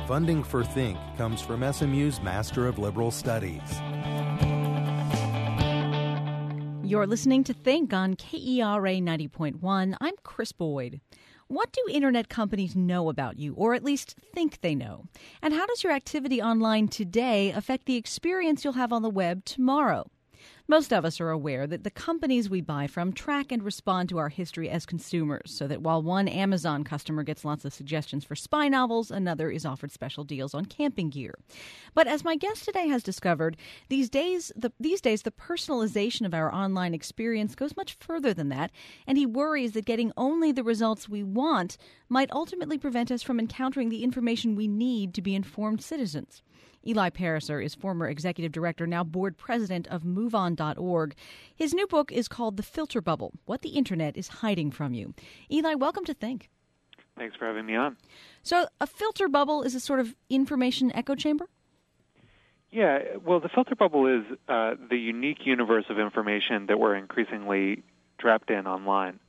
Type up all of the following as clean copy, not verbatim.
Funding for Think comes from SMU's Master of Liberal Studies. You're listening to Think on KERA 90.1. I'm Chris Boyd. What do Internet companies know about you, or at least think they know? And how does your activity online today affect the experience you'll have on the web tomorrow? Most of us are aware that the companies we buy from track and respond to our history as consumers, so that while one Amazon customer gets lots of suggestions for spy novels, another is offered special deals on camping gear. But as my guest today has discovered, these days the personalization of our online experience goes much further than that, and he worries that getting only the results we want might ultimately prevent us from encountering the information we need to be informed citizens. Eli Pariser is former executive director, now board president of MoveOn.org. His new book is called The Filter Bubble, What the Internet is Hiding from You. Eli, welcome to Think. Thanks for having me on. So a filter bubble is a sort of information echo chamber? Yeah, well, the filter bubble is the unique universe of information that we're increasingly trapped in online.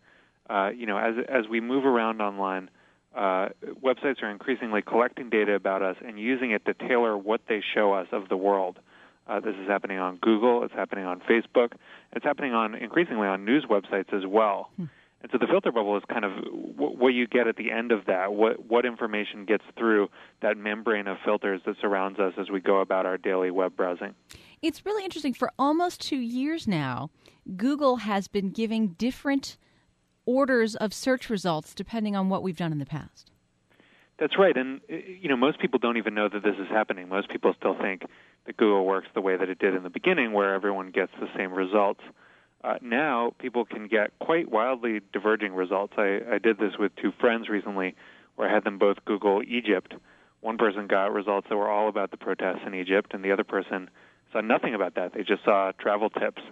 As we move around online, websites are increasingly collecting data about us and using it to tailor what they show us of the world. This is happening on Google, it's happening on Facebook, it's happening increasingly on news websites as well. And so the filter bubble is kind of what you get at the end of that, what information gets through that membrane of filters that surrounds us as we go about our daily web browsing. It's really interesting. For almost 2 years now, Google has been giving different orders of search results depending on what we've done in the past. That's right. And, most people don't even know that this is happening. Most people still think that Google works the way that it did in the beginning, where everyone gets the same results. Now, people can get quite wildly diverging results. I did this with two friends recently, where I had them both Google Egypt. One person got results that were all about the protests in Egypt, and the other person saw nothing about that. They just saw travel tips.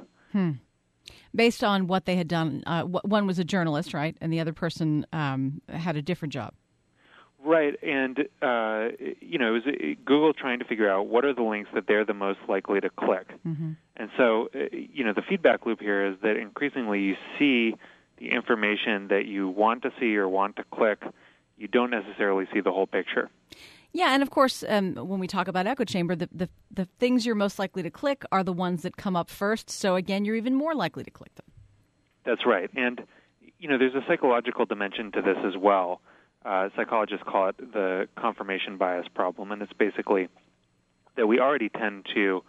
Based on what they had done. One was a journalist, right? And the other person had a different job. Right. And, it was Google trying to figure out what are the links that they're the most likely to click. Mm-hmm. And so, the feedback loop here is that increasingly you see the information that you want to see or want to click. You don't necessarily see the whole picture. Yeah, and of course, when we talk about echo chamber, the things you're most likely to click are the ones that come up first. So again, you're even more likely to click them. That's right. And, there's a psychological dimension to this as well. Psychologists call it the confirmation bias problem, and it's basically that we already tend to,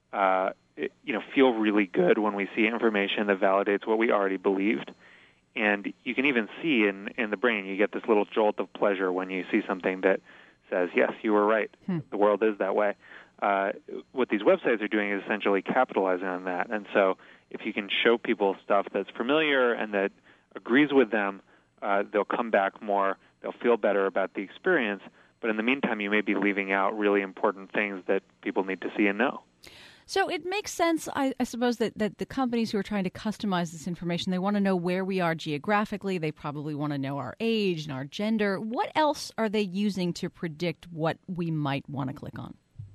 feel really good when we see information that validates what we already believed. And you can even see in the brain, you get this little jolt of pleasure when you see something that says, yes, you were right. The world is that way. What these websites are doing is essentially capitalizing on that. And so if you can show people stuff that's familiar and that agrees with them, they'll come back more, they'll feel better about the experience. But in the meantime, you may be leaving out really important things that people need to see and know. So it makes sense, I suppose, that the companies who are trying to customize this information, they want to know where we are geographically. They probably want to know our age and our gender. What else are they using to predict what we might want to click on?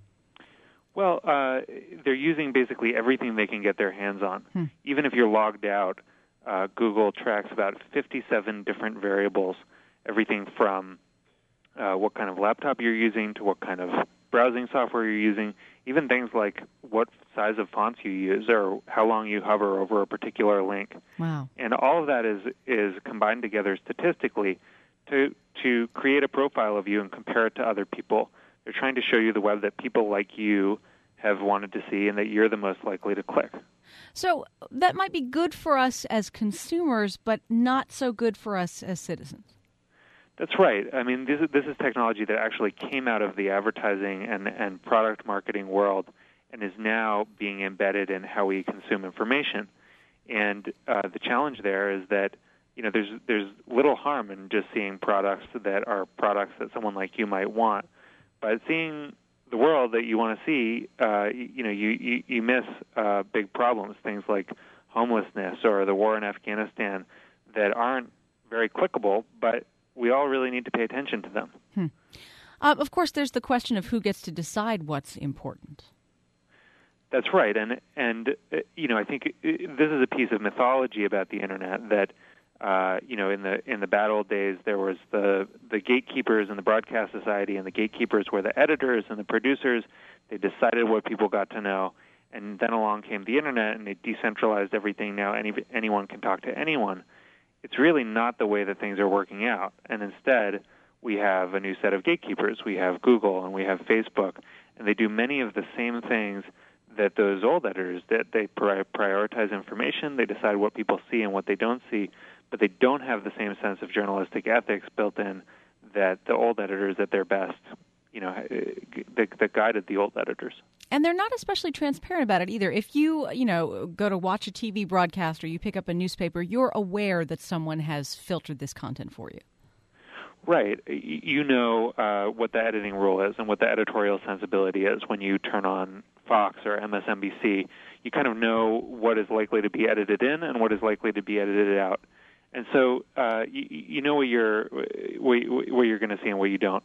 Well, they're using basically everything they can get their hands on. Even if you're logged out, Google tracks about 57 different variables, everything from what kind of laptop you're using to what kind of browsing software you're using, even things like what size of fonts you use or how long you hover over a particular link. Wow. And all of that is combined together statistically to create a profile of you and compare it to other people. They're trying to show you the web that people like you have wanted to see and that you're the most likely to click. So that might be good for us as consumers, but not so good for us as citizens. That's right. I mean, this is technology that actually came out of the advertising and product marketing world and is now being embedded in how we consume information. And the challenge there is that, there's little harm in just seeing products that are products that someone like you might want. But seeing the world that you want to see, you miss big problems, things like homelessness or the war in Afghanistan that aren't very clickable, but we all really need to pay attention to them. Of course, there's the question of who gets to decide what's important. That's right, and I think this is a piece of mythology about the internet that In the bad old days, there was the gatekeepers in the Broadcast Society, and the gatekeepers were the editors and the producers. They decided what people got to know, and then along came the internet, and they decentralized everything. Now anyone can talk to anyone. It's really not the way that things are working out, and instead we have a new set of gatekeepers. We have Google and we have Facebook, and they do many of the same things that those old editors did. They prioritize information, they decide what people see and what they don't see, but they don't have the same sense of journalistic ethics built in that the old editors at their best, that guided the old editors. And they're not especially transparent about it either. If you, go to watch a TV broadcast or you pick up a newspaper, you're aware that someone has filtered this content for you. Right. You know what the editing rule is and what the editorial sensibility is when you turn on Fox or MSNBC. You kind of know what is likely to be edited in and what is likely to be edited out. And so you know what you're going to see and what you don't.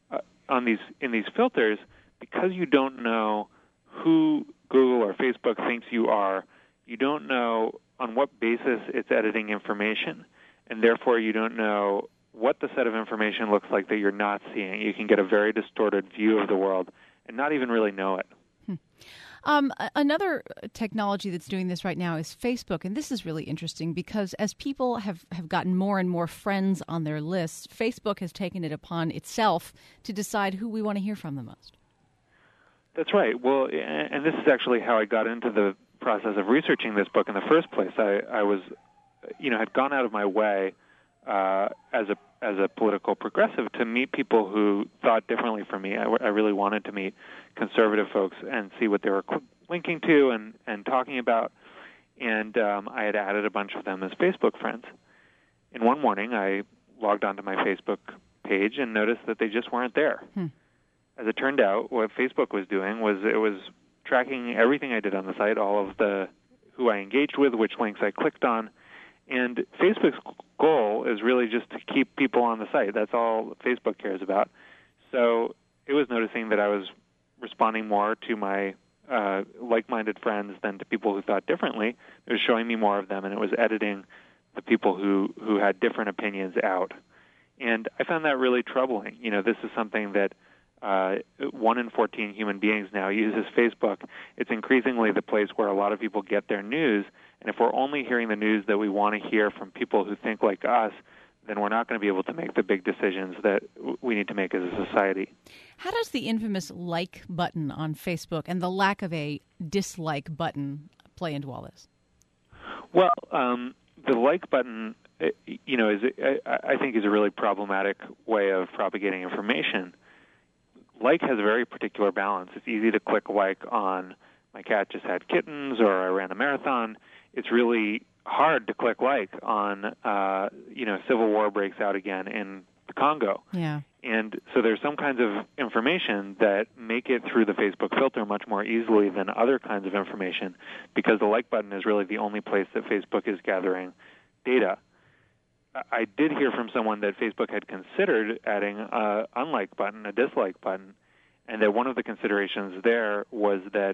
In these filters, because you don't know who Google or Facebook thinks you are, you don't know on what basis it's editing information, and therefore you don't know what the set of information looks like that you're not seeing. You can get a very distorted view of the world and not even really know it. Another technology that's doing this right now is Facebook, and this is really interesting because as people have gotten more and more friends on their lists, Facebook has taken it upon itself to decide who we want to hear from the most. That's right. Well, and this is actually how I got into the process of researching this book in the first place. I was, had gone out of my way as a political progressive to meet people who thought differently from me. I really wanted to meet conservative folks and see what they were linking to and talking about. And I had added a bunch of them as Facebook friends. And one morning, I logged onto my Facebook page and noticed that they just weren't there. As it turned out, what Facebook was doing was it was tracking everything I did on the site, all of who I engaged with, which links I clicked on. And Facebook's goal is really just to keep people on the site. That's all Facebook cares about. So it was noticing that I was responding more to my like-minded friends than to people who thought differently. It was showing me more of them, and it was editing the people who had different opinions out. And I found that really troubling. This is something that 1 in 14 human beings now uses Facebook. It's increasingly the place where a lot of people get their news, and if we're only hearing the news that we want to hear from people who think like us, then we're not going to be able to make the big decisions that we need to make as a society. How does the infamous like button on Facebook and the lack of a dislike button play into all this? Well, the like button, I think is a really problematic way of propagating information. Like has a very particular balance. It's easy to click like on my cat just had kittens or I ran a marathon. It's really hard to click like on, civil war breaks out again in the Congo. Yeah. And so there's some kinds of information that make it through the Facebook filter much more easily than other kinds of information because the like button is really the only place that Facebook is gathering data. I did hear from someone that Facebook had considered adding an unlike button, a dislike button, and that one of the considerations there was that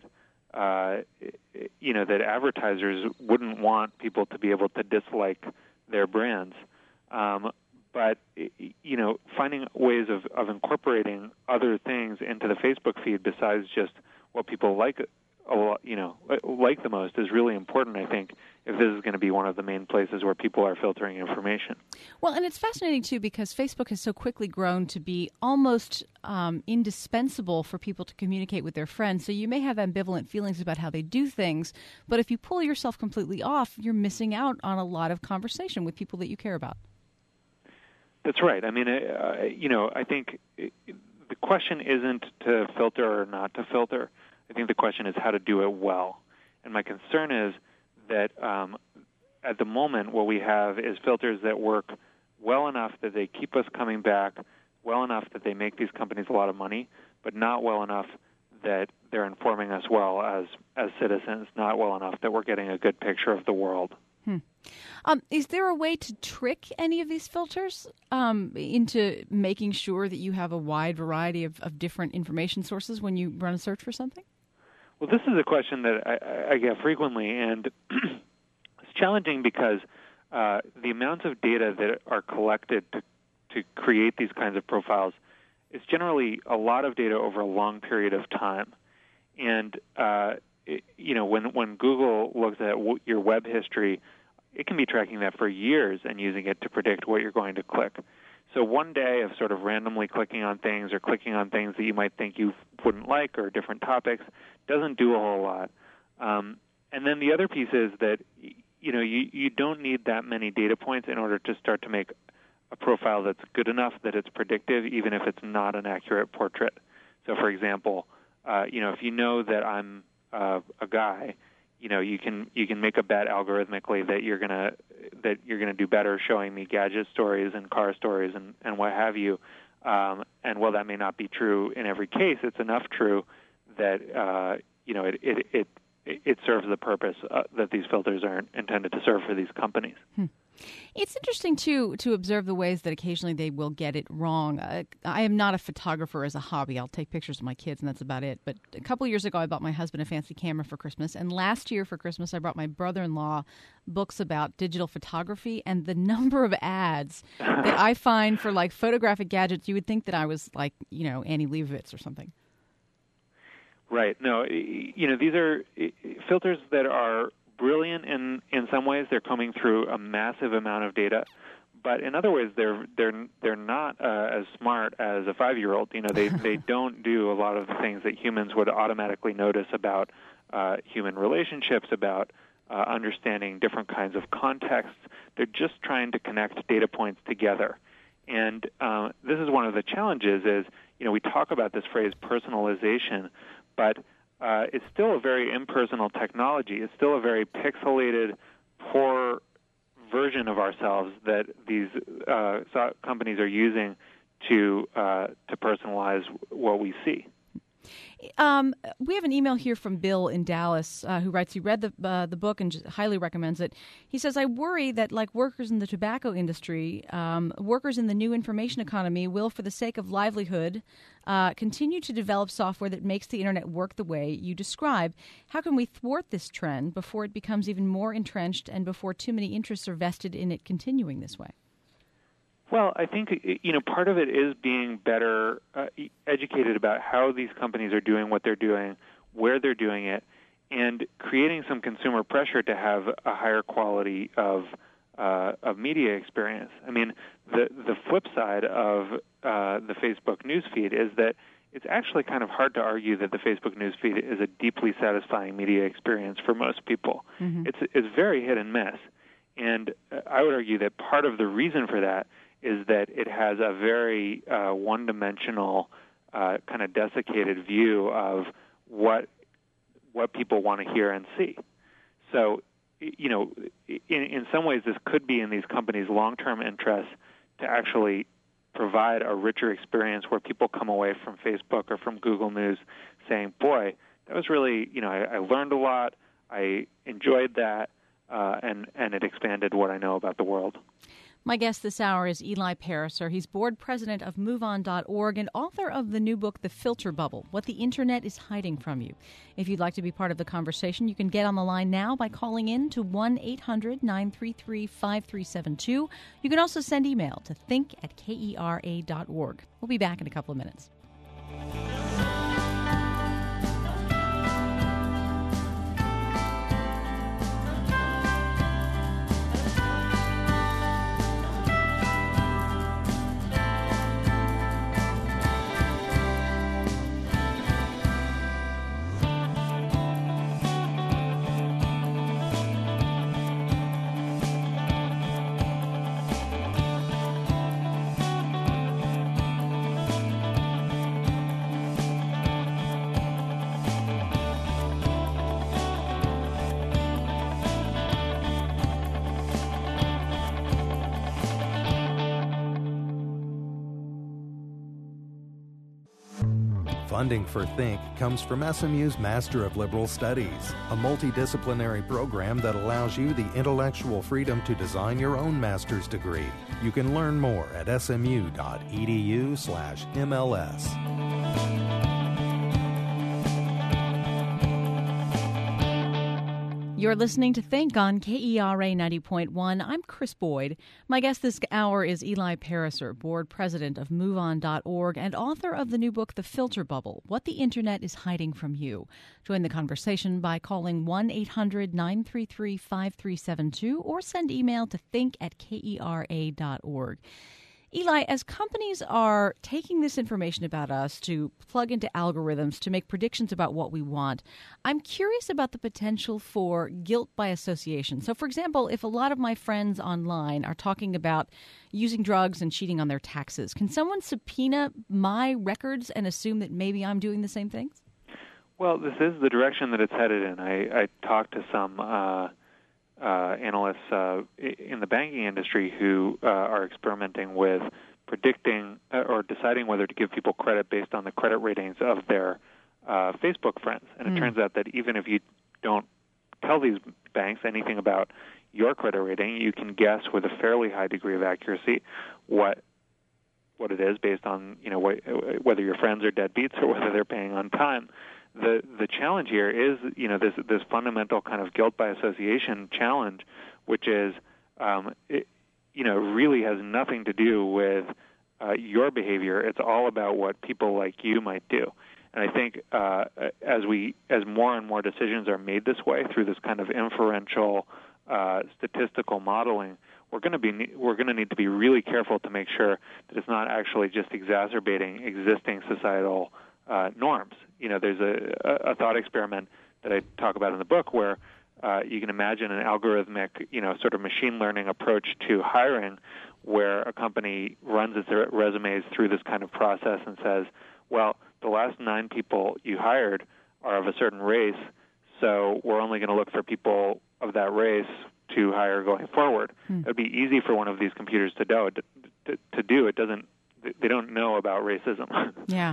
that advertisers wouldn't want people to be able to dislike their brands. But finding ways of incorporating other things into the Facebook feed besides just what people like the most is really important, I think, if this is going to be one of the main places where people are filtering information. Well, and it's fascinating, too, because Facebook has so quickly grown to be almost indispensable for people to communicate with their friends. So you may have ambivalent feelings about how they do things, but if you pull yourself completely off, you're missing out on a lot of conversation with people that you care about. That's right. I mean, I think the question isn't to filter or not to filter. I think the question is how to do it well. And my concern is that at the moment what we have is filters that work well enough that they keep us coming back, well enough that they make these companies a lot of money, but not well enough that they're informing us well as citizens, not well enough that we're getting a good picture of the world. Is there a way to trick any of these filters into making sure that you have a wide variety of different information sources when you run a search for something? Well, this is a question that I get frequently, and it's challenging because the amounts of data that are collected to create these kinds of profiles is generally a lot of data over a long period of time. And when Google looks at your web history, it can be tracking that for years and using it to predict what you're going to click. So one day of sort of randomly clicking on things or clicking on things that you might think you wouldn't like or different topics doesn't do a whole lot. And then the other piece is that you don't need that many data points in order to start to make a profile that's good enough that it's predictive, even if it's not an accurate portrait. So, for example, if you know that I'm a guy, you can make a bet algorithmically that you're gonna do better showing me gadget stories and car stories and what have you. And while that may not be true in every case, it's enough true that it serves the purpose that these filters are intended to serve for these companies. It's interesting, too, to observe the ways that occasionally they will get it wrong. I am not a photographer as a hobby. I'll take pictures of my kids, and that's about it. But a couple of years ago, I bought my husband a fancy camera for Christmas. And last year for Christmas, I brought my brother-in-law books about digital photography. And the number of ads that I find for, like, photographic gadgets, you would think that I was, like, Annie Leibovitz or something. Right. No, these are filters that are brilliant in some ways. They're coming through a massive amount of data, but in other ways they're not as smart as a 5-year-old. They don't do a lot of the things that humans would automatically notice about human relationships, about understanding different kinds of contexts. They're just trying to connect data points together. And this is one of the challenges is, we talk about this phrase personalization, but it's still a very impersonal technology. It's still a very pixelated, poor version of ourselves that these companies are using to personalize what we see. We have an email here from Bill in Dallas who writes he read the book and just highly recommends it. He says, I worry that like workers in the tobacco industry, workers in the new information economy will, for the sake of livelihood, continue to develop software that makes the Internet work the way you describe. How can we thwart this trend before it becomes even more entrenched and before too many interests are vested in it continuing this way? Well, I think, part of it is being better educated about how these companies are doing what they're doing, where they're doing it, and creating some consumer pressure to have a higher quality of media experience. I mean, the flip side of the Facebook newsfeed is that it's actually kind of hard to argue that the Facebook newsfeed is a deeply satisfying media experience for most people. Mm-hmm. It's very hit and miss. And I would argue that part of the reason for that is that it has a very one-dimensional, kind of desiccated view of what people want to hear and see. So, in some ways, this could be in these companies' long-term interests to actually provide a richer experience where people come away from Facebook or from Google News saying, boy, that was really, I learned a lot, I enjoyed that, and it expanded what I know about the world. My guest this hour is Eli Pariser. He's board president of MoveOn.org and author of the new book, The Filter Bubble, What the Internet is Hiding from You. If you'd like to be part of the conversation, you can get on the line now by calling in to 1-800-933-5372. You can also send email to think@kera.org. We'll be back in a couple of minutes. Funding for Think comes from SMU's Master of Liberal Studies, a multidisciplinary program that allows you the intellectual freedom to design your own master's degree. You can learn more at smu.edu/MLS. You're listening to Think on KERA 90.1. I'm Chris Boyd. My guest this hour is Eli Pariser, board president of MoveOn.org and author of the new book, The Filter Bubble, What the Internet is Hiding from You. Join the conversation by calling 1-800-933-5372 or send email to think@kera.org. Eli, as companies are taking this information about us to plug into algorithms to make predictions about what we want, I'm curious about the potential for guilt by association. So, for example, if a lot of my friends online are talking about using drugs and cheating on their taxes, can someone subpoena my records and assume that maybe I'm doing the same things? Well, this is the direction that it's headed in. I talked to some analysts in the banking industry who are experimenting with predicting or deciding whether to give people credit based on the credit ratings of their Facebook friends. And it turns out that even if you don't tell these banks anything about your credit rating, you can guess with a fairly high degree of accuracy what it is based on whether your friends are deadbeats or whether they're paying on time. The challenge here is, this fundamental kind of guilt by association challenge, which is, really has nothing to do with your behavior. It's all about what people like you might do. And I think as more and more decisions are made this way through this kind of inferential statistical modeling, we're going to need to be really careful to make sure that it's not actually just exacerbating existing societal norms. There's a thought experiment that I talk about in the book where you can imagine an algorithmic, sort of machine learning approach to hiring where a company runs its resumes through this kind of process and says, well, the last 9 people you hired are of a certain race, so we're only going to look for people of that race to hire going forward. It would be easy for one of these computers to do. They don't know about racism. Yeah.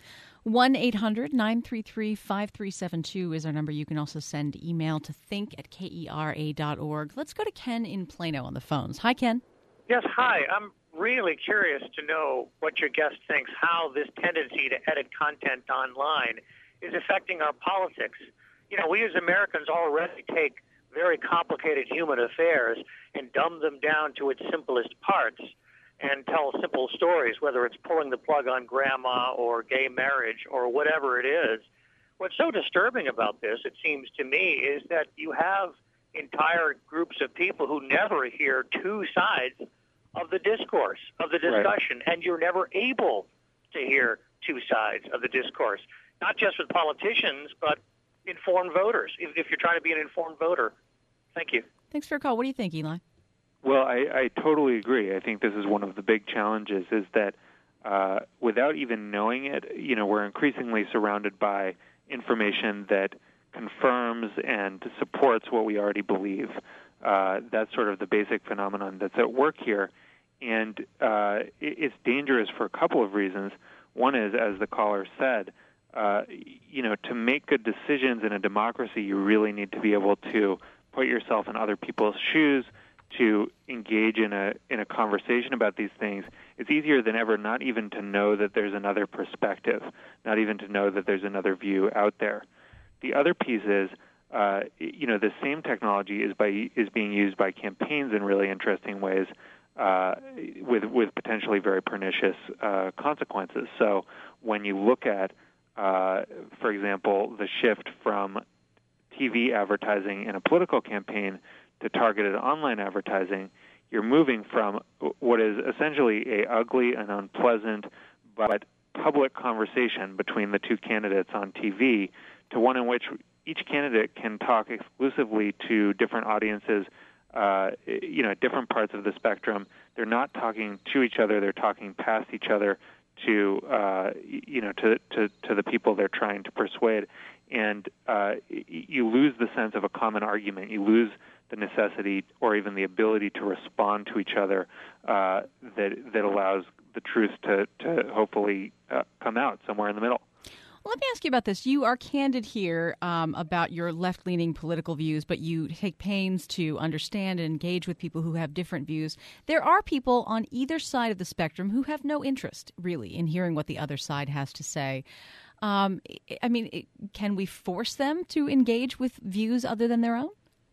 1-800-933-5372 is our number. You can also send email to think@kera.org. Let's go to Ken in Plano on the phones. Hi, Ken. Yes, hi. I'm really curious to know what your guest thinks, how this tendency to edit content online is affecting our politics. We as Americans already take very complicated human affairs and dumb them down to its simplest parts and tell simple stories, whether it's pulling the plug on grandma or gay marriage or whatever it is. What's so disturbing about this, it seems to me, is that you have entire groups of people who never hear two sides of the discourse, of the discussion, right. And you're never able to hear two sides of the discourse, not just with politicians, but informed voters, if you're trying to be an informed voter. Thank you. Thanks for your call. What do you think, Eli? Well, I totally agree. I think this is one of the big challenges is that without even knowing it, we're increasingly surrounded by information that confirms and supports what we already believe. That's sort of the basic phenomenon that's at work here. And it's dangerous for a couple of reasons. One is, as the caller said, to make good decisions in a democracy, you really need to be able to put yourself in other people's shoes, to engage in a conversation about these things. It's easier than ever not even to know that there's another perspective, not even to know that there's another view out there. The other piece is, the same technology is being used by campaigns in really interesting ways, with potentially very pernicious consequences. So when you look at, for example, the shift from TV advertising in a political campaign to targeted online advertising, you're moving from what is essentially a ugly and unpleasant but public conversation between the two candidates on TV to one in which each candidate can talk exclusively to different audiences, different parts of the spectrum. They're not talking to each other; they're talking past each other to the people they're trying to persuade, and you lose the sense of a common argument. You lose the necessity or even the ability to respond to each other that allows the truth to hopefully come out somewhere in the middle. Well, let me ask you about this. You are candid here about your left-leaning political views, but you take pains to understand and engage with people who have different views. There are people on either side of the spectrum who have no interest, really, in hearing what the other side has to say. Can we force them to engage with views other than their own?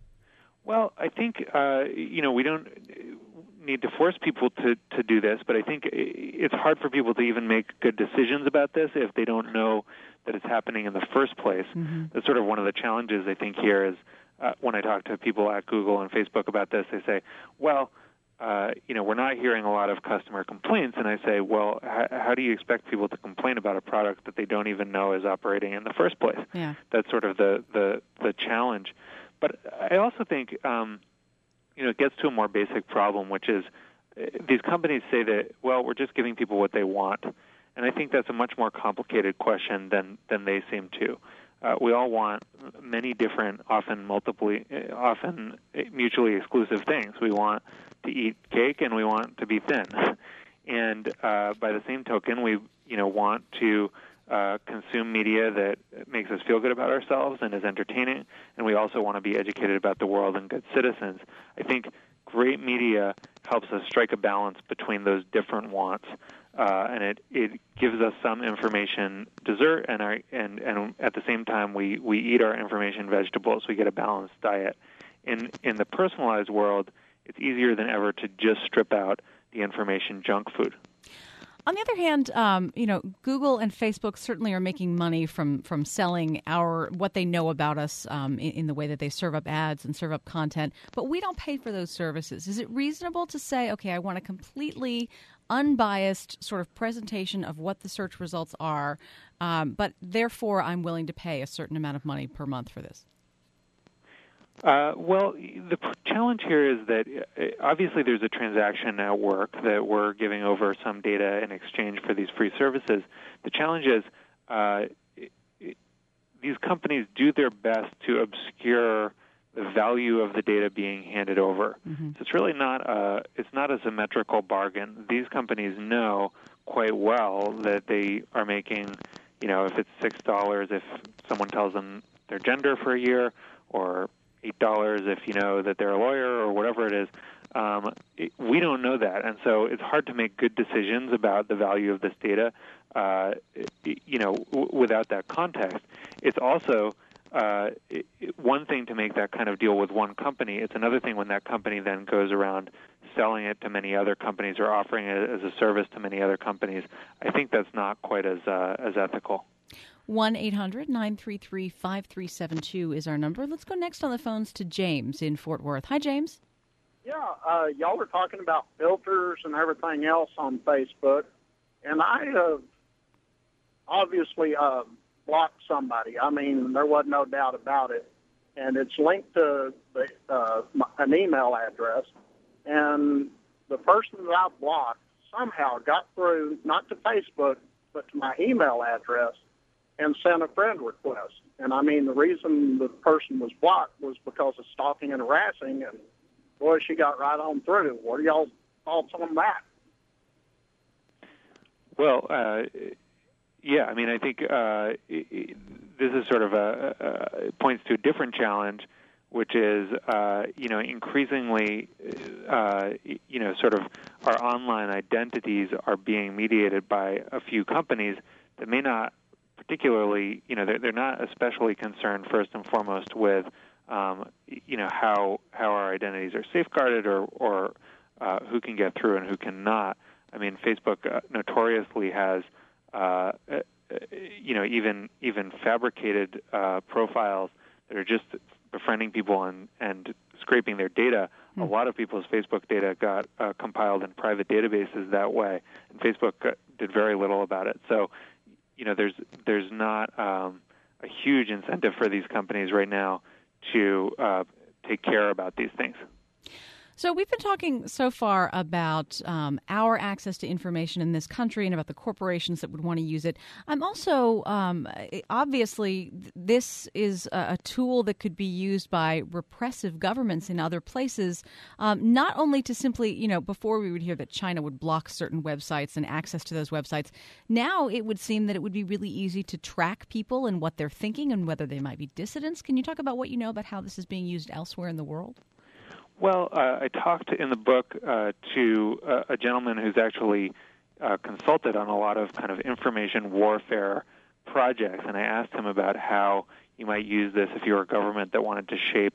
Well, I think we don't need to force people to do this, but I think it's hard for people to even make good decisions about this if they don't know that it's happening in the first place. Mm-hmm. That's sort of one of the challenges I think here is when I talk to people at Google and Facebook about this, they say, well, we're not hearing a lot of customer complaints. And I say, well, how do you expect people to complain about a product that they don't even know is operating in the first place? Yeah. That's sort of the challenge. But I also think, it gets to a more basic problem, which is these companies say that, well, we're just giving people what they want. And I think that's a much more complicated question than they seem to. We all want many different, often mutually exclusive things. We want to eat cake and we want to be thin. And by the same token, we want to consume media that makes us feel good about ourselves and is entertaining, and we also want to be educated about the world and good citizens. I think great media helps us strike a balance between those different wants, and it gives us some information dessert, and at the same time we eat our information vegetables. We get a balanced diet. In the personalized world, it's easier than ever to just strip out the information junk food. On the other hand, Google and Facebook certainly are making money from selling what they know about us in the way that they serve up ads and serve up content, but we don't pay for those services. Is it reasonable to say, okay, I want a completely unbiased sort of presentation of what the search results are, but therefore I'm willing to pay a certain amount of money per month for this? Well, the challenge here is that obviously there's a transaction at work that we're giving over some data in exchange for these free services. The challenge is these companies do their best to obscure the value of the data being handed over. Mm-hmm. So it's really not a symmetrical bargain. These companies know quite well that they are making, if it's $6 if someone tells them their gender for a year, or $8 if you know that they're a lawyer, or whatever it is. We don't know that, and so it's hard to make good decisions about the value of this data, without that context. It's also one thing to make that kind of deal with one company. It's another thing when that company then goes around selling it to many other companies or offering it as a service to many other companies. I think that's not quite as ethical. 1-800-933-5372 is our number. Let's go next on the phones to James in Fort Worth. Hi, James. Yeah, y'all were talking about filters and everything else on Facebook, and I obviously blocked somebody. I mean, there wasn't no doubt about it, and it's linked to an email address, and the person that I blocked somehow got through, not to Facebook, but to my email address, and sent a friend request. And, I mean, the reason the person was blocked was because of stalking and harassing, and, boy, she got right on through. What are y'all's thoughts on that? Well, yeah, I mean, I think this is sort of points to a different challenge, which is, increasingly, sort of our online identities are being mediated by a few companies that may not particularly, they're not especially concerned first and foremost with, how our identities are safeguarded or who can get through and who cannot. I mean, Facebook notoriously has, even fabricated profiles that are just befriending people and scraping their data. A lot of people's Facebook data got compiled in private databases that way, and Facebook did very little about it. So, there's not a huge incentive for these companies right now to take care about these things. So we've been talking so far about our access to information in this country and about the corporations that would want to use it. I'm also, obviously, this is a tool that could be used by repressive governments in other places, not only to simply, before we would hear that China would block certain websites and access to those websites. Now it would seem that it would be really easy to track people and what they're thinking and whether they might be dissidents. Can you talk about what you know about how this is being used elsewhere in the world? Well, I talked in the book to a gentleman who's actually consulted on a lot of kind of information warfare projects, and I asked him about how you might use this if you were a government that wanted to shape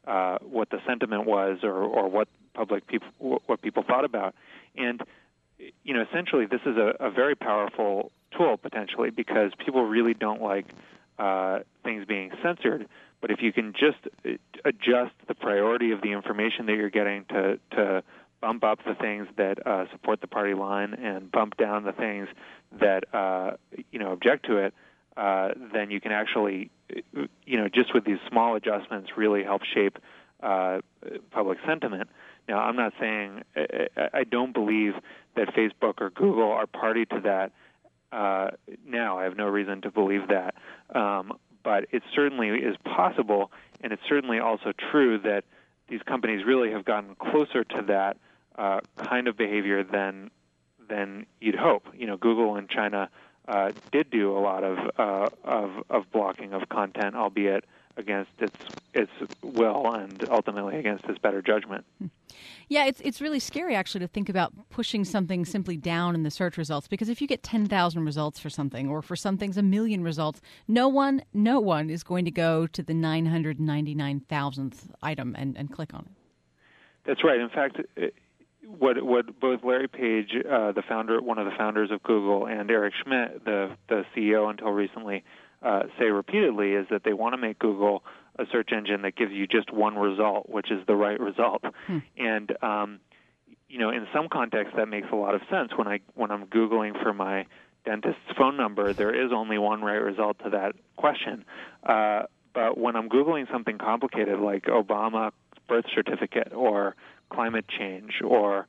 what the sentiment was or what people thought about. And essentially, this is a very powerful tool potentially, because people really don't like things being censored. But if you can just adjust the priority of the information that you're getting to bump up the things that support the party line and bump down the things that object to it, then you can actually, just with these small adjustments, really help shape public sentiment. Now, I'm not saying I don't believe that Facebook or Google are party to that. Now, I have no reason to believe that. But it certainly is possible, and it's certainly also true that these companies really have gotten closer to that kind of behavior than you'd hope. Google in China did do a lot of blocking of content, albeit against its will and ultimately against its better judgment. Yeah, it's really scary actually to think about pushing something simply down in the search results, because if you get 10,000 results for something, or for some things 1 million results, no one is going to go to the 999,000th item and click on it. That's right. In fact, what both Larry Page, one of the founders of Google, and Eric Schmidt, the CEO until recently, say repeatedly is that they want to make Google a search engine that gives you just one result, which is the right result. And in some contexts that makes a lot of sense. When I'm Googling for my dentist's phone number, there is only one right result to that question. But when I'm Googling something complicated like Obama birth certificate or climate change or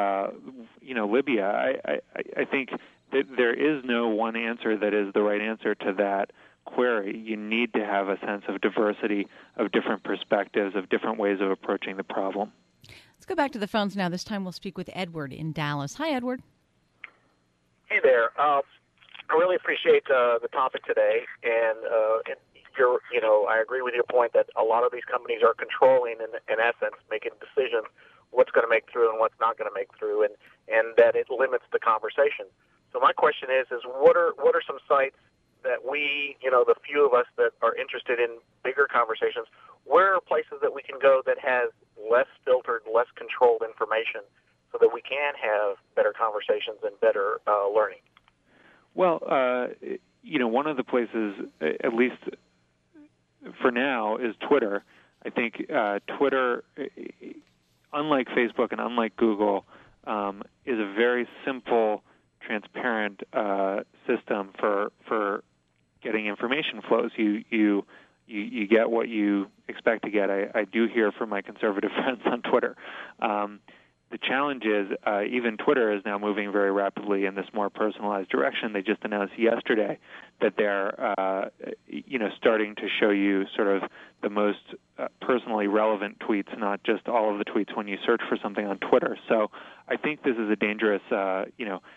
Libya, I think that there is no one answer that is the right answer to that query. You need to have a sense of diversity, of different perspectives, of different ways of approaching the problem. Let's go back to the phones now. This time we'll speak with Edward in Dallas. Hi, Edward. Hey there. I really appreciate the topic today, and I agree with your point that a lot of these companies are controlling, in essence, making decisions what's going to make through and what's not going to make through, and that it limits the conversation. So my question is what are some sites that we, the few of us that are interested in bigger conversations, where are places that we can go that has less filtered, less controlled information so that we can have better conversations and better learning? Well, one of the places, at least for now, is Twitter. I think Twitter, unlike Facebook and unlike Google, is a very simple, transparent system for getting information flows. You get what you expect to get. I do hear from my conservative friends on Twitter. The challenge is even Twitter is now moving very rapidly in this more personalized direction. They just announced yesterday that they're starting to show you sort of the most personally relevant tweets, not just all of the tweets when you search for something on Twitter. So I think this is a dangerous, there's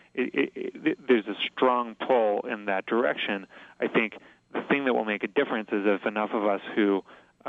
a strong pull in that direction. I think the thing that will make a difference is if enough of us who,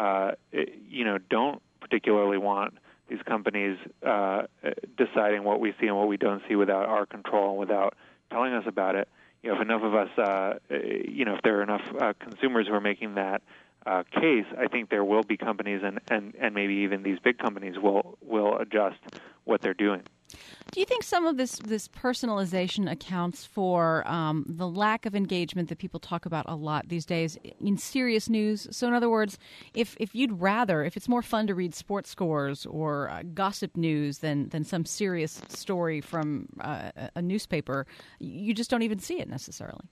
don't particularly want these companies deciding what we see and what we don't see without our control and without telling us about it. If enough of us, if there are enough consumers who are making that case, I think there will be companies and maybe even these big companies will adjust what they're doing. Do you think some of this personalization accounts for the lack of engagement that people talk about a lot these days in serious news? So in other words, if it's more fun to read sports scores or gossip news than some serious story from a newspaper, you just don't even see it necessarily.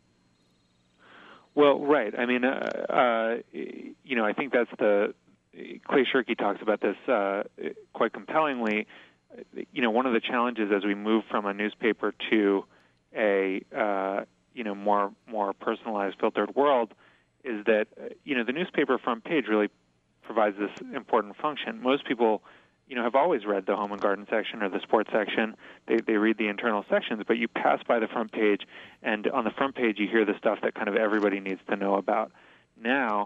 Well, right. I mean, I think that's Clay Shirky talks about this quite compellingly. One of the challenges as we move from a newspaper to a more personalized, filtered world is that the newspaper front page really provides this important function. Most people have always read the home and garden section or the sports section. They read the internal sections, but you pass by the front page, and on the front page you hear the stuff that kind of everybody needs to know about. Now,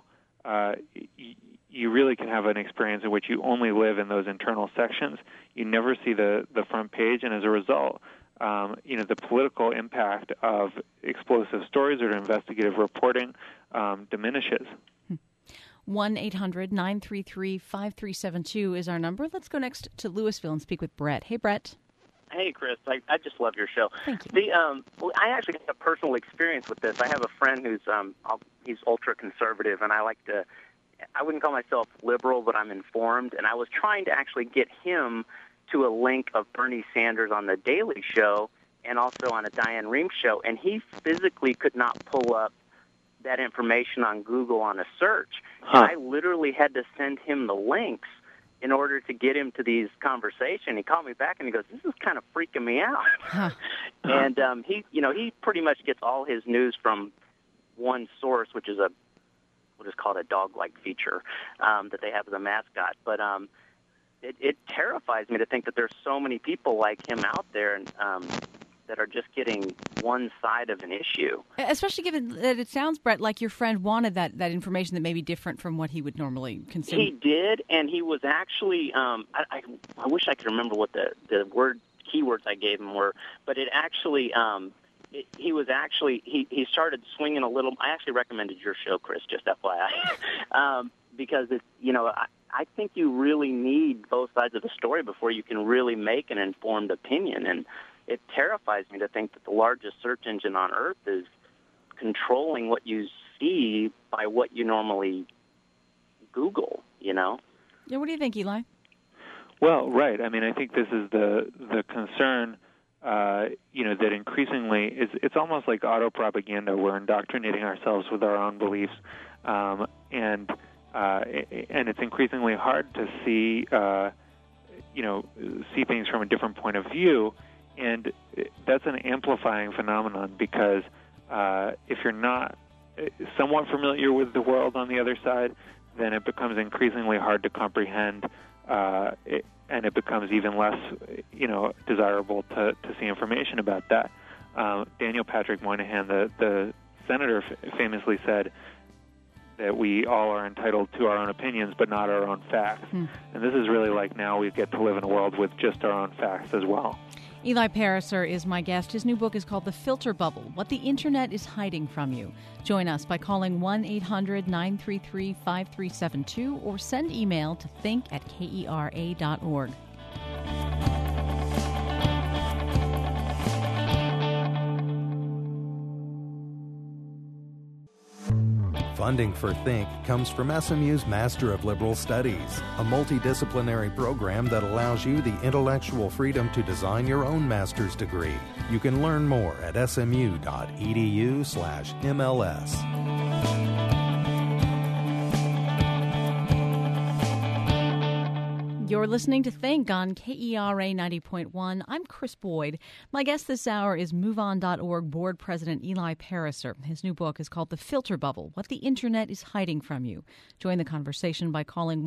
you really can have an experience in which you only live in those internal sections. You never see the front page, and as a result, the political impact of explosive stories or investigative reporting diminishes. 1-800-933-5372 is our number. Let's go next to Louisville and speak with Brett. Hey, Brett. Hey, Chris. I just love your show. Thank you. I actually have a personal experience with this. I have a friend who's he's ultra-conservative, and I wouldn't call myself liberal, but I'm informed, and I was trying to actually get him to a link of Bernie Sanders on The Daily Show and also on a Diane Rehm show, and he physically could not pull up that information on Google on a search. And I literally had to send him the links in order to get him to these conversations. He called me back and he goes, "This is kind of freaking me out." And he pretty much gets all his news from one source, which is what is called a dog-like feature that they have as a mascot. But it terrifies me to think that there's so many people like him out there and that are just getting one side of an issue. Especially given that it sounds, Brett, like your friend wanted that information that may be different from what he would normally consume. He did, and he was actually, I wish I could remember what the keywords I gave him were, but it actually, he started swinging a little. I actually recommended your show, Chris, just FYI, because I think you really need both sides of the story before you can really make an informed opinion. And it terrifies me to think that the largest search engine on earth is controlling what you see by what you normally Google, Yeah, what do you think, Eli? Well, right. I mean, I think this is the concern, that increasingly it's almost like auto-propaganda. We're indoctrinating ourselves with our own beliefs, and it's increasingly hard to see, see things from a different point of view. And that's an amplifying phenomenon because if you're not somewhat familiar with the world on the other side, then it becomes increasingly hard to comprehend, and it becomes even less, desirable to see information about that. Daniel Patrick Moynihan, the senator, famously said that we all are entitled to our own opinions, but not our own facts. And this is really like now we get to live in a world with just our own facts as well. Eli Pariser is my guest. His new book is called The Filter Bubble, What the Internet is Hiding from You. Join us by calling 1-800-933-5372 or send email to think@kera.org. Funding for Think comes from SMU's Master of Liberal Studies, a multidisciplinary program that allows you the intellectual freedom to design your own master's degree. You can learn more at smu.edu/MLS. You're listening to Think on KERA 90.1. I'm Chris Boyd. My guest this hour is MoveOn.org board president Eli Pariser. His new book is called The Filter Bubble, What the Internet is Hiding from You. Join the conversation by calling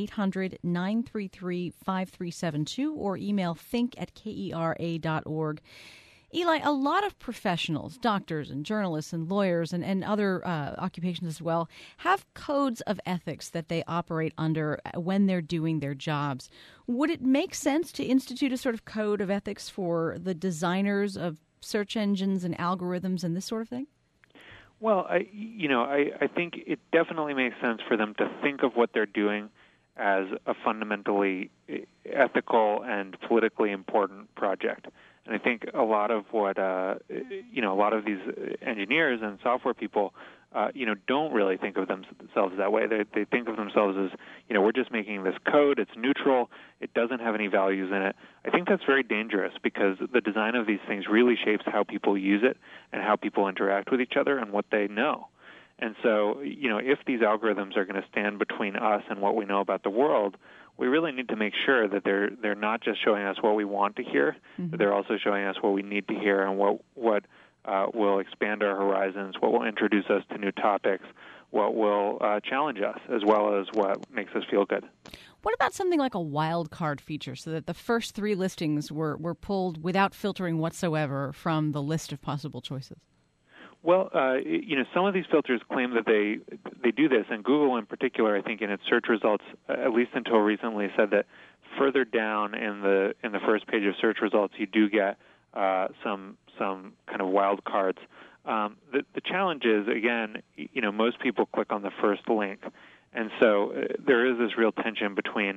1-800-933-5372 or email think@kera.org. Eli, a lot of professionals, doctors and journalists and lawyers and other occupations as well, have codes of ethics that they operate under when they're doing their jobs. Would it make sense to institute a sort of code of ethics for the designers of search engines and algorithms and this sort of thing? Well, I think it definitely makes sense for them to think of what they're doing as a fundamentally ethical and politically important project. And I think a lot of what, a lot of these engineers and software people, don't really think of themselves that way. They think of themselves as, we're just making this code. It's neutral. It doesn't have any values in it. I think that's very dangerous because the design of these things really shapes how people use it and how people interact with each other and what they know. And so, if these algorithms are going to stand between us and what we know about the world, we really need to make sure that they're not just showing us what we want to hear, but they're also showing us what we need to hear and what will expand our horizons, what will introduce us to new topics, what will challenge us, as well as what makes us feel good. What about something like a wildcard feature so that the first three listings were pulled without filtering whatsoever from the list of possible choices? Well, some of these filters claim that they do this, and Google in particular, I think, in its search results, at least until recently, said that further down in the first page of search results, you do get some kind of wild cards. The challenge is, again, most people click on the first link, And so there is this real tension between,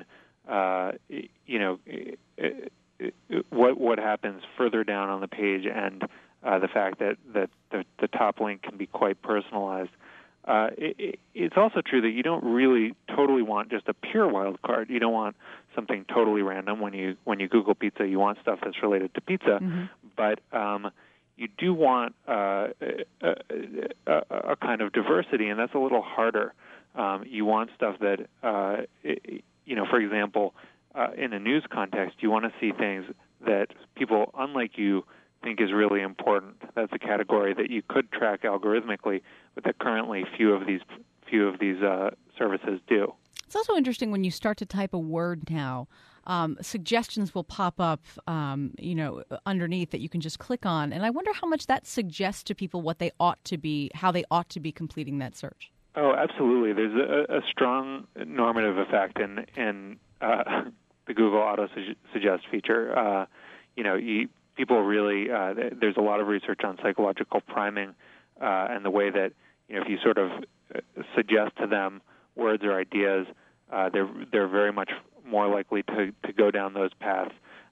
what happens further down on the page and the fact that the top link can be quite personalized. It's also true that you don't really totally want just a pure wild card. You don't want something totally random. When you Google pizza, you want stuff that's related to pizza. Mm-hmm. But you do want a kind of diversity, and that's a little harder. You want stuff that, for example, in a news context, you want to see things that people, unlike you, think is really important. That's a category that you could track algorithmically, but that currently few of these services do. It's also interesting when you start to type a word now. Suggestions will pop up, underneath that you can just click on, and I wonder how much that suggests to people what they ought to be, how they ought to be completing that search. Oh, absolutely. There's a strong normative effect in the Google Auto Suggest feature. People really, there's a lot of research on psychological priming and the way that, if you sort of suggest to them words or ideas, they're very much more likely to go down those paths.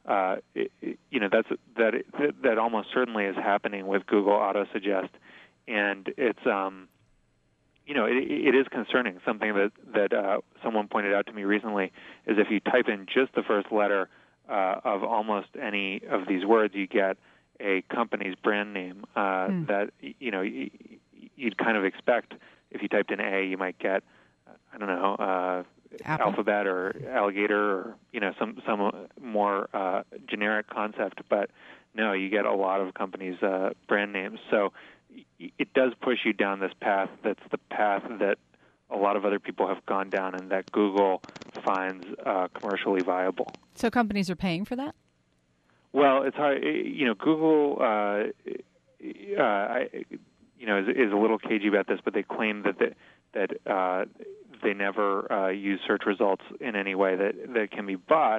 That almost certainly is happening with Google Auto Suggest, and it's it is concerning. Something that someone pointed out to me recently is if you type in just the first letter of almost any of these words, you get a company's brand name that you'd kind of expect. If you typed in A, you might get Alphabet or Alligator or some more generic concept. But no, you get a lot of companies' brand names. So it does push you down this path. That's the path that a lot of other people have gone down and that Google finds commercially viable. So companies are paying for that? Well, it's hard. Google, is a little cagey about this, but they claim that they never use search results in any way that can be bought.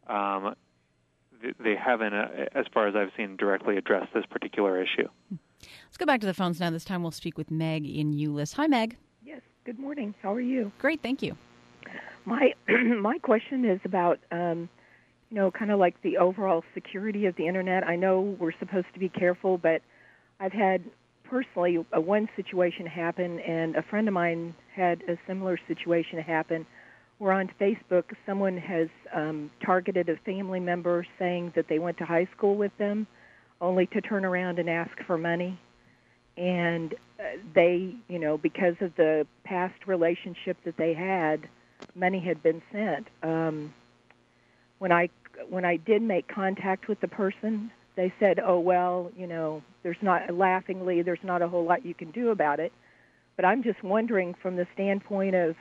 They haven't, as far as I've seen, directly addressed this particular issue. Let's go back to the phones now. This time we'll speak with Meg in Euless. Hi, Meg. Yes, good morning. How are you? Great, thank you. My question is about, kind of like the overall security of the Internet. I know we're supposed to be careful, but I've had personally one situation happen, and a friend of mine had a similar situation happen where on Facebook someone has targeted a family member saying that they went to high school with them, only to turn around and ask for money. And they, because of the past relationship that they had, money had been sent. When I did make contact with the person, they said, "Oh well, there's not a whole lot you can do about it." But I'm just wondering, from the standpoint of,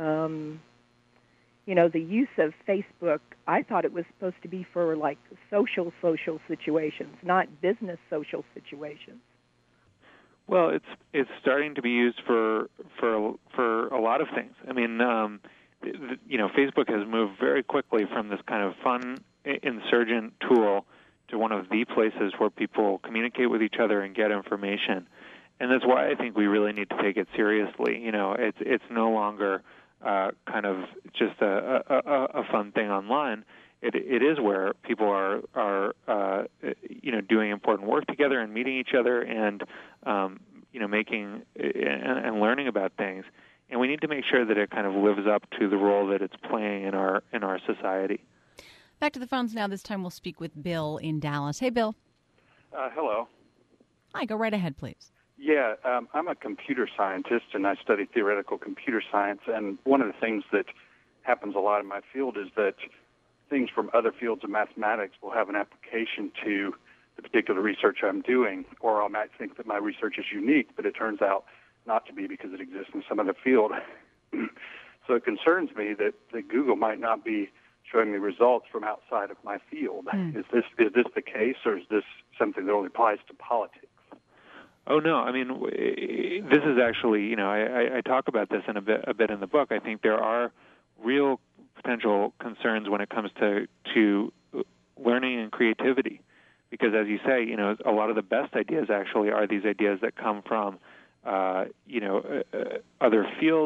the use of Facebook, I thought it was supposed to be for like social situations, not business social situations. Well, it's starting to be used for a lot of things. I mean, Facebook has moved very quickly from this kind of fun insurgent tool to one of the places where people communicate with each other and get information. And that's why I think we really need to take it seriously. It's no longer kind of just a fun thing online. It is where people are doing important work together and meeting each other and making and learning about things. And we need to make sure that it kind of lives up to the role that it's playing in our society. Back to the phones now. This time we'll speak with Bill in Dallas. Hey, Bill. Hello. Hi, go right ahead, please. Yeah, I'm a computer scientist, and I study theoretical computer science. And one of the things that happens a lot in my field is that things from other fields of mathematics will have an application to the particular research I'm doing, or I might think that my research is unique, but it turns out not to be because it exists in some other field. So it concerns me that Google might not be showing me results from outside of my field. Is this the case, or is this something that only applies to politics? Oh no! I mean, this is actually, I talk about this in a bit in the book. I think there are real potential concerns when it comes to learning and creativity, because as you say, a lot of the best ideas actually are these ideas that come from other fields,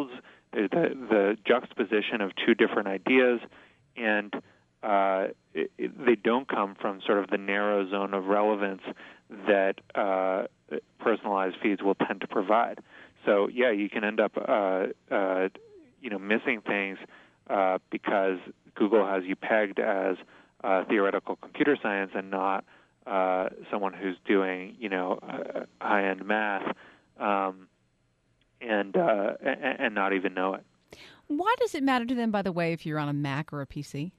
the juxtaposition of two different ideas, and they don't come from sort of the narrow zone of relevance that personalized feeds will tend to provide. So, yeah, you can end up, missing things because Google has you pegged as theoretical computer science and not someone who's doing, high-end math, and not even know it. Why does it matter to them, by the way, if you're on a Mac or a PC?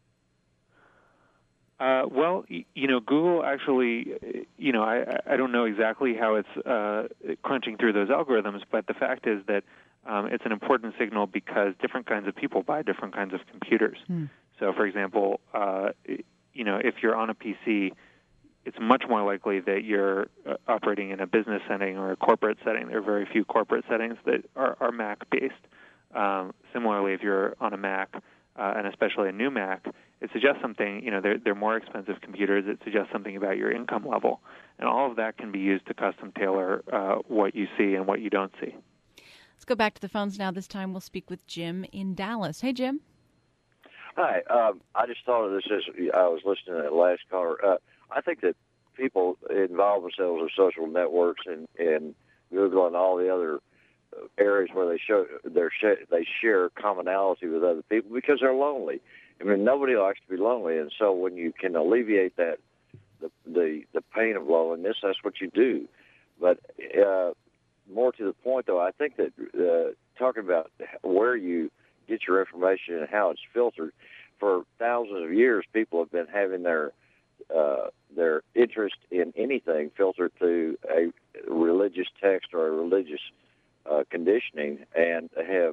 Well, Google actually, I don't know exactly how it's crunching through those algorithms, but the fact is that it's an important signal because different kinds of people buy different kinds of computers. So, for example, if you're on a PC, it's much more likely that you're operating in a business setting or a corporate setting. There are very few corporate settings that are Mac-based. Similarly, if you're on a Mac, and especially a new Mac, it suggests something, they're more expensive computers. It suggests something about your income level. And all of that can be used to custom tailor what you see and what you don't see. Let's go back to the phones now. This time we'll speak with Jim in Dallas. Hey, Jim. Hi. I just thought of this as I was listening to that last caller. I think that people involve themselves in social networks and Google and all the other areas where they share commonality with other people because they're lonely. I mean, nobody likes to be lonely, and so when you can alleviate that, the pain of loneliness, that's what you do. But more to the point, though, I think that talking about where you get your information and how it's filtered, for thousands of years, people have been having their interest in anything filtered through a religious text or a religious conditioning, and have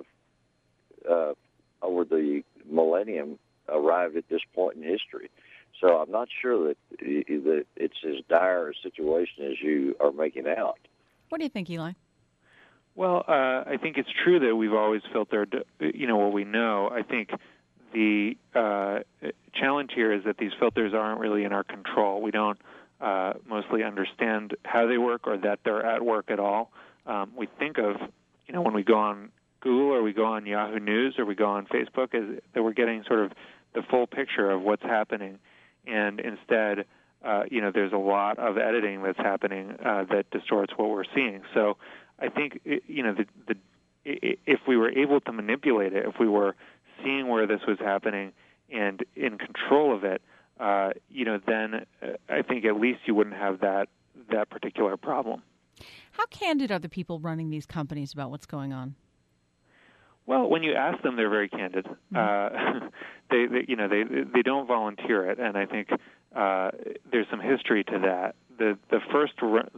over the millennium arrived at this point in history. So I'm not sure that it's as dire a situation as you are making out. What do you think, Eli? Well, I think it's true that we've always filtered, what we know. I think the challenge here is that these filters aren't really in our control. We don't mostly understand how they work or that they're at work at all. We think of, when we go on Google or we go on Yahoo News or we go on Facebook, is that we're getting sort of the full picture of what's happening. And instead, there's a lot of editing that's happening that distorts what we're seeing. So I think, if we were able to manipulate it, if we were seeing where this was happening and in control of it, then I think at least you wouldn't have that particular problem. How candid are the people running these companies about what's going on? Well, when you ask them, they're very candid. Mm-hmm. They don't volunteer it, and I think there's some history to that. The first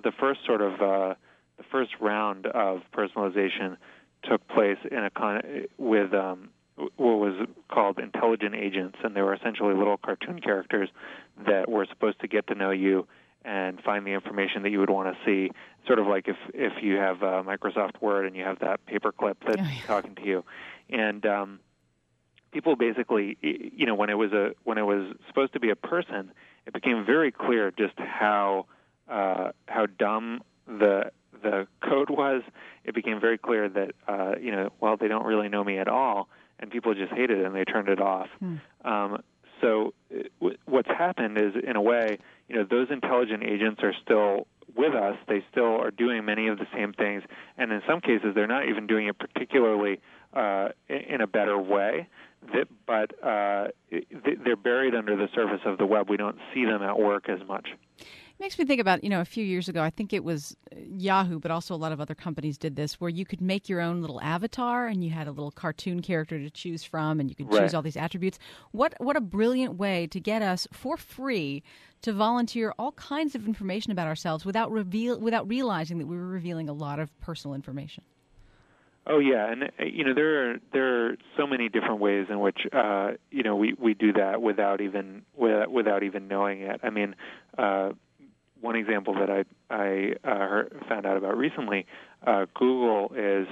round of personalization took place in with what was called intelligent agents, and they were essentially little cartoon characters that were supposed to get to know you and find the information that you would want to see, sort of like if you have Microsoft Word and you have that paperclip that's talking to you. And people basically, when it was supposed to be a person, it became very clear just how dumb the code was. It became very clear that they don't really know me at all, and people just hated it and they turned it off. So what's happened is, in a way, those intelligent agents are still with us. They still are doing many of the same things, and in some cases, they're not even doing it particularly in a better way. But they're buried under the surface of the web. We don't see them at work as much. It makes me think about, a few years ago, I think it was Yahoo, but also a lot of other companies did this, where you could make your own little avatar and you had a little cartoon character to choose from and you could choose all these attributes. What a brilliant way to get us, for free, to volunteer all kinds of information about ourselves without realizing that we were revealing a lot of personal information. Oh yeah, and there are so many different ways in which we do that without even knowing it. I mean, one example that I found out about recently, Google is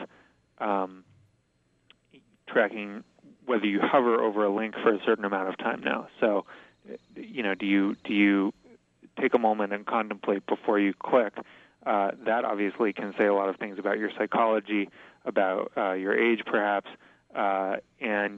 tracking whether you hover over a link for a certain amount of time now. So, do you take a moment and contemplate before you click? that obviously can say a lot of things about your psychology, about your age perhaps, and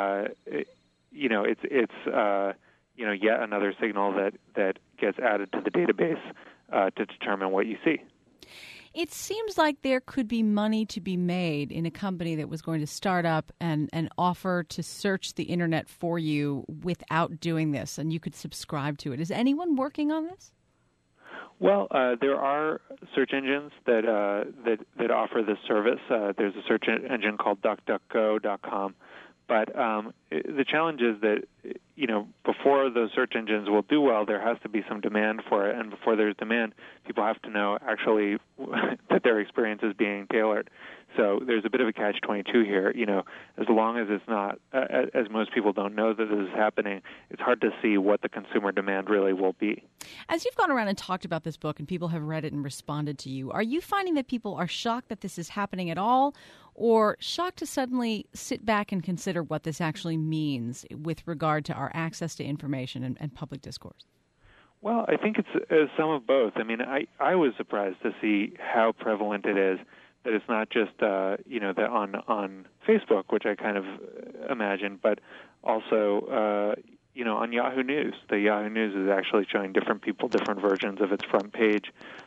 it's yet another signal that gets added to the database to determine what you see. It seems like there could be money to be made in a company that was going to start up and offer to search the Internet for you without doing this, and you could subscribe to it. Is anyone working on this? Well, there are search engines that offer this service. There's a search engine called DuckDuckGo.com. But the challenge is that, before those search engines will do well, there has to be some demand for it. And before there's demand, people have to know actually that their experience is being tailored. So there's a bit of a catch-22 here. As long as it's not, as most people don't know that this is happening, it's hard to see what the consumer demand really will be. As you've gone around and talked about this book and people have read it and responded to you, are you finding that people are shocked that this is happening at all, or shocked to suddenly sit back and consider what this actually means with regard to our access to information and public discourse? Well, I think it's some of both. I mean, I was surprised to see how prevalent it is, that it's not just, that on Facebook, which I kind of imagined, but also, on Yahoo News. The Yahoo News is actually showing different people different versions of its front page.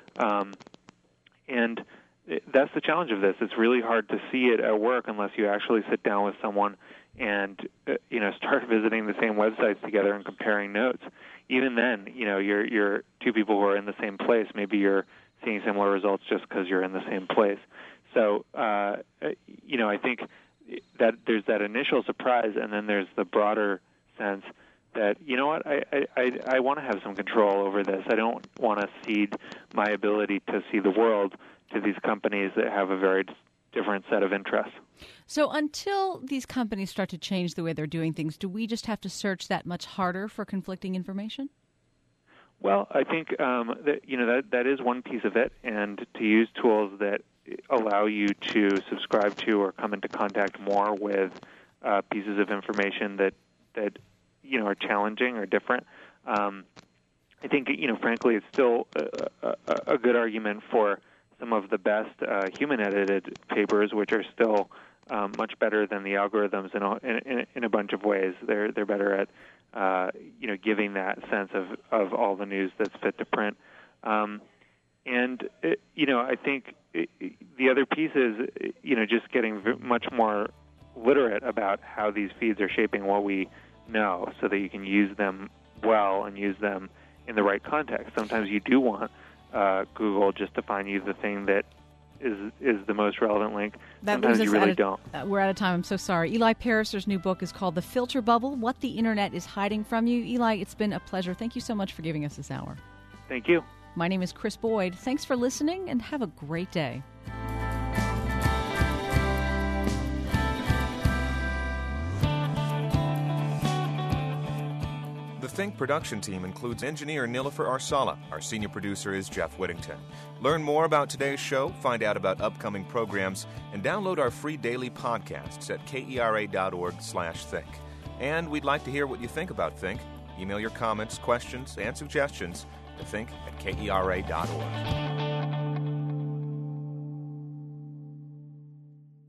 And that's the challenge of this. It's really hard to see it at work unless you actually sit down with someone and, start visiting the same websites together and comparing notes. Even then, you're two people who are in the same place. Maybe you're seeing similar results just because you're in the same place. So, I think that there's that initial surprise, and then there's the broader sense that, I want to have some control over this. I don't want to cede my ability to see the world to these companies that have a very different set of interests. So until these companies start to change the way they're doing things, do we just have to search that much harder for conflicting information? Well, I think that is one piece of it, and to use tools that allow you to subscribe to or come into contact more with pieces of information that are challenging or different. I think frankly, it's still a good argument for some of the best human-edited papers, which are still much better than the algorithms in a bunch of ways. They're better at giving that sense of all the news that's fit to print. I think the other piece is just getting much more literate about how these feeds are shaping what we know, so that you can use them well and use them in the right context. Sometimes you do want Google just to find you the thing that is the most relevant link. Sometimes you really don't. We're out of time. I'm so sorry. Eli Pariser's new book is called The Filter Bubble, What the Internet is Hiding from You. Eli, it's been a pleasure. Thank you so much for giving us this hour. Thank you. My name is Chris Boyd. Thanks for listening, and have a great day. The Think production team includes engineer Nilofer Arsala. Our senior producer is Jeff Whittington. Learn more about today's show, find out about upcoming programs, and download our free daily podcasts at kera.org/think. And we'd like to hear what you think about Think. Email your comments, questions, and suggestions to think@kera.org.